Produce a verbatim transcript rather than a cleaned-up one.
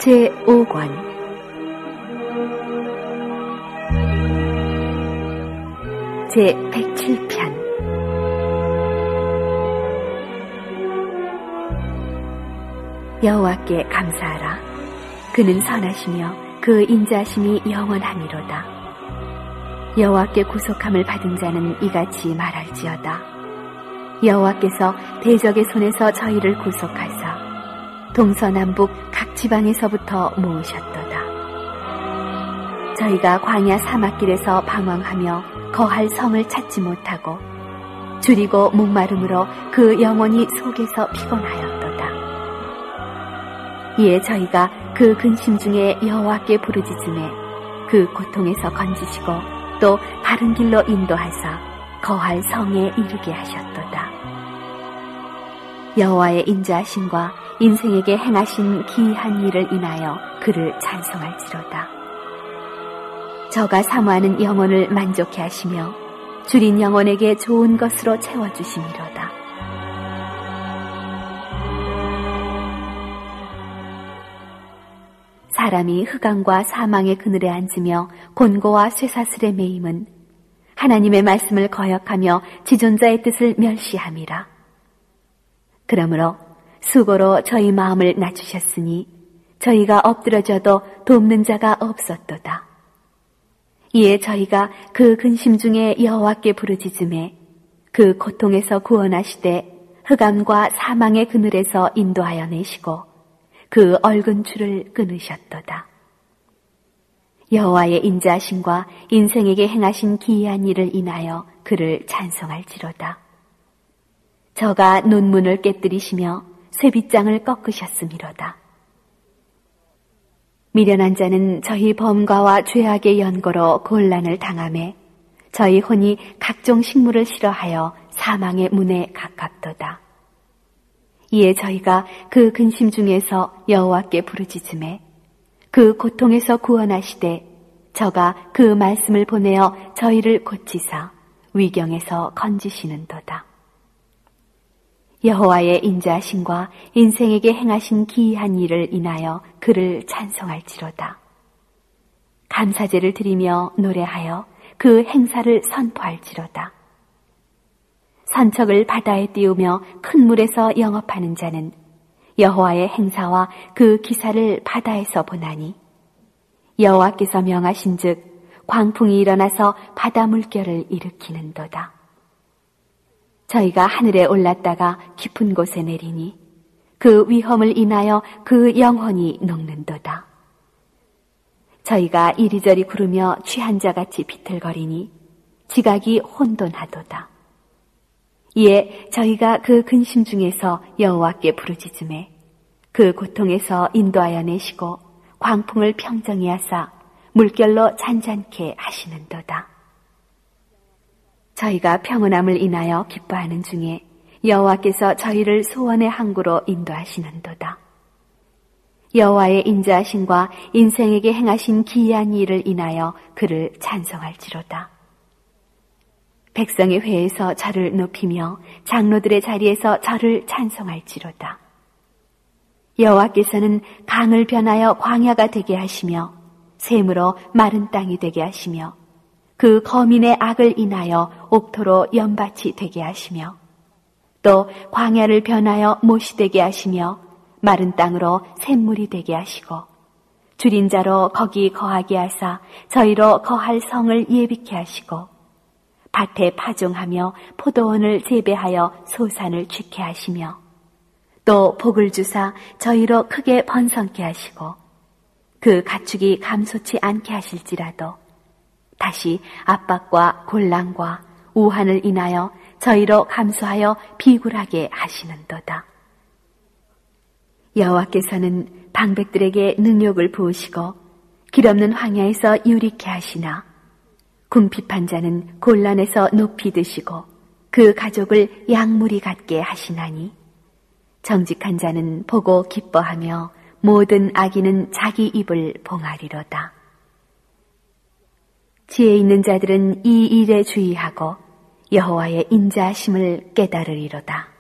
제오 권 제백칠 편 여호와께 감사하라. 그는 선하시며 그 인자심이 영원하니로다. 여호와께 구속함을 받은 자는 이같이 말할지어다. 여호와께서 대적의 손에서 저희를 구속하사 동서남북 각 지방에서부터 모으셨도다. 저희가 광야 사막길에서 방황하며 거할 성을 찾지 못하고 줄이고 목마름으로 그 영혼이 속에서 피곤하였도다. 이에 저희가 그 근심 중에 여호와께 부르짖음에 그 고통에서 건지시고 또 바른 길로 인도하사 거할 성에 이르게 하셨도다. 여호와의 인자하심과 인생에게 행하신 기이한 일을 인하여 그를 찬송할지로다. 저가 사모하는 영혼을 만족해 하시며 줄인 영혼에게 좋은 것으로 채워주심이로다. 사람이 흑암과 사망의 그늘에 앉으며 곤고와 쇠사슬에 매임은 하나님의 말씀을 거역하며 지존자의 뜻을 멸시함이라. 그러므로 수고로 저희 마음을 낮추셨으니 저희가 엎드러져도 돕는 자가 없었도다. 이에 저희가 그 근심 중에 여호와께 부르짖음에 그 고통에서 구원하시되 흑암과 사망의 그늘에서 인도하여 내시고 그 얼근 줄을 끊으셨도다. 여호와의 인자하심과 인생에게 행하신 기이한 일을 인하여 그를 찬송할지로다. 저가 논문을 깨뜨리시며 쇠빗장을 꺾으셨음이로다. 미련한 자는 저희 범과와 죄악의 연고로 곤란을 당하매 저희 혼이 각종 식물을 싫어하여 사망의 문에 가깝도다. 이에 저희가 그 근심 중에서 여호와께 부르짖음에 그 고통에서 구원하시되 저가 그 말씀을 보내어 저희를 고치사 위경에서 건지시는도다. 여호와의 인자하심과 인생에게 행하신 기이한 일을 인하여 그를 찬송할지로다. 감사제를 드리며 노래하여 그 행사를 선포할지로다. 선척을 바다에 띄우며 큰 물에서 영업하는 자는 여호와의 행사와 그 기사를 바다에서 보나니 여호와께서 명하신즉 광풍이 일어나서 바다 물결을 일으키는도다. 저희가 하늘에 올랐다가 깊은 곳에 내리니 그 위험을 인하여 그 영혼이 녹는도다. 저희가 이리저리 구르며 취한 자같이 비틀거리니 지각이 혼돈하도다. 이에 저희가 그 근심 중에서 여호와께 부르짖음에 그 고통에서 인도하여 내시고 광풍을 평정히 하사 물결로 잔잔케 하시는도다. 저희가 평온함을 인하여 기뻐하는 중에 여호와께서 저희를 소원의 항구로 인도하시는도다. 여호와의 인자하심과 인생에게 행하신 기이한 일을 인하여 그를 찬송할지로다. 백성의 회에서 저를 높이며 장로들의 자리에서 저를 찬송할지로다. 여호와께서는 강을 변하여 광야가 되게 하시며 샘으로 마른 땅이 되게 하시며 그 거민의 악을 인하여 옥토로 연밭이 되게 하시며 또 광야를 변하여 못이 되게 하시며 마른 땅으로 샘물이 되게 하시고 줄인 자로 거기 거하게 하사 저희로 거할 성을 예비케 하시고 밭에 파종하며 포도원을 재배하여 소산을 취케 하시며 또 복을 주사 저희로 크게 번성케 하시고 그 가축이 감소치 않게 하실지라도 다시 압박과 곤란과 우한을 인하여 저희로 감소하여 비굴하게 하시는도다. 여호와께서는 방백들에게 능욕을 부으시고 길없는 황야에서 유리케 하시나 궁핍한 자는 곤란에서 높이 드시고 그 가족을 양무리 같게 하시나니 정직한 자는 보고 기뻐하며 모든 악인은 자기 입을 봉하리로다. 지혜 있는 자들은 이 일에 주의하고 여호와의 인자하심을 깨달으리로다.